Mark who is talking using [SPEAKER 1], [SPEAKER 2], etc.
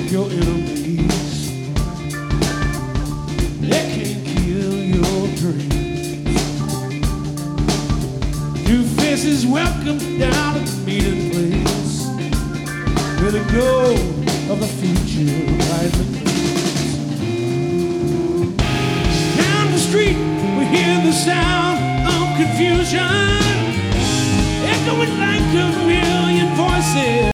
[SPEAKER 1] your enemies. They can't kill your dreams. New faces welcome down at the meeting place, where the glow of the future brightly gleams. Down the street we hear the sound of confusion, echoing like a million voices.